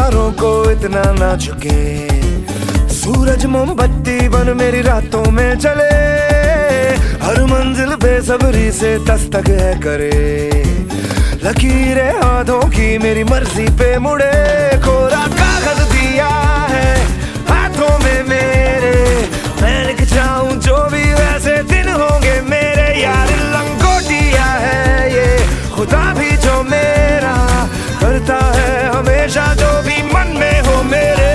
सितारों को इतना ना झुके, सूरज मोमबत्ती बन मेरी रातों में चले, हर मंजिल बेसब्री से दस्तक है करे, लकीरें हाथों की मेरी मर्जी पे मुड़े, कोरा कागज दिया है हाथों में मेरे, मैं लिख जाऊं जो भी वैसे दिन होंगे मेरे, यार लंगोटिया है ये खुदा भी जो मेरा करता है हमेशा जो भी मन में हो मेरे।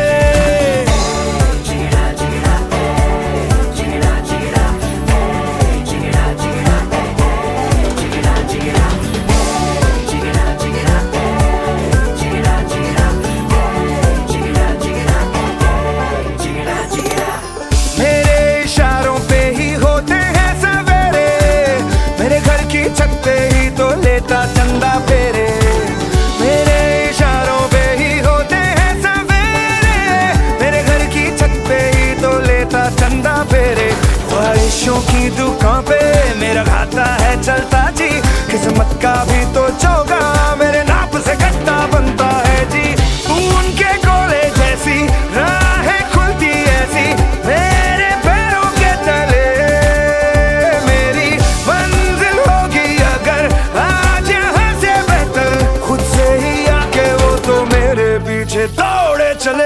चंदा फेरे मेरे इशारों पे ही होते हैं सवेरे, मेरे घर की छत पे ही तो लेता चंदा फेरे, ख्वाहिशों की दुकान पे मेरा खाता है चलता जी, किस्मत का भी तो चौका मेरे नाप से गट्टा बनता है जी, उनके कोले जैसी राहें खुलती ऐसी मेरे पैरों के तले, मेरी मंजिल होगी अगर पीछे दौड़े चले।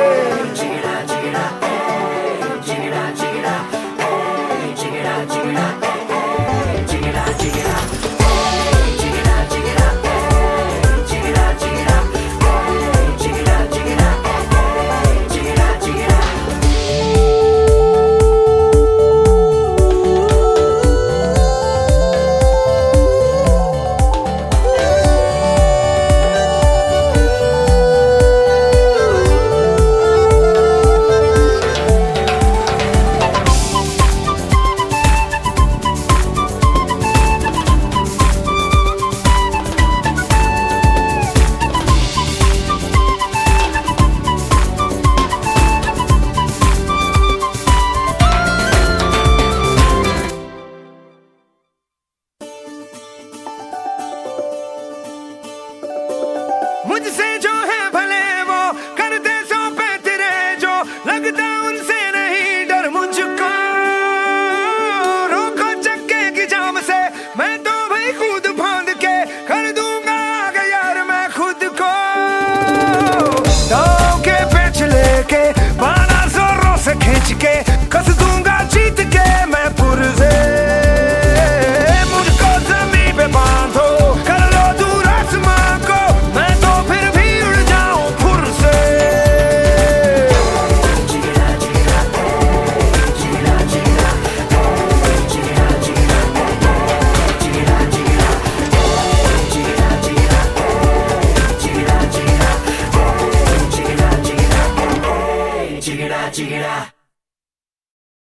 मुझसे जो है भले वो करते सो पे तेरे, जो लगता उनसे नहीं डर मुझको, रोको चक्के की जाम से मैं तो भाई खुद फांद के कर दूंगा आगे यार मैं खुद को, दांव के पेच लेके बाना जोरों से खींच के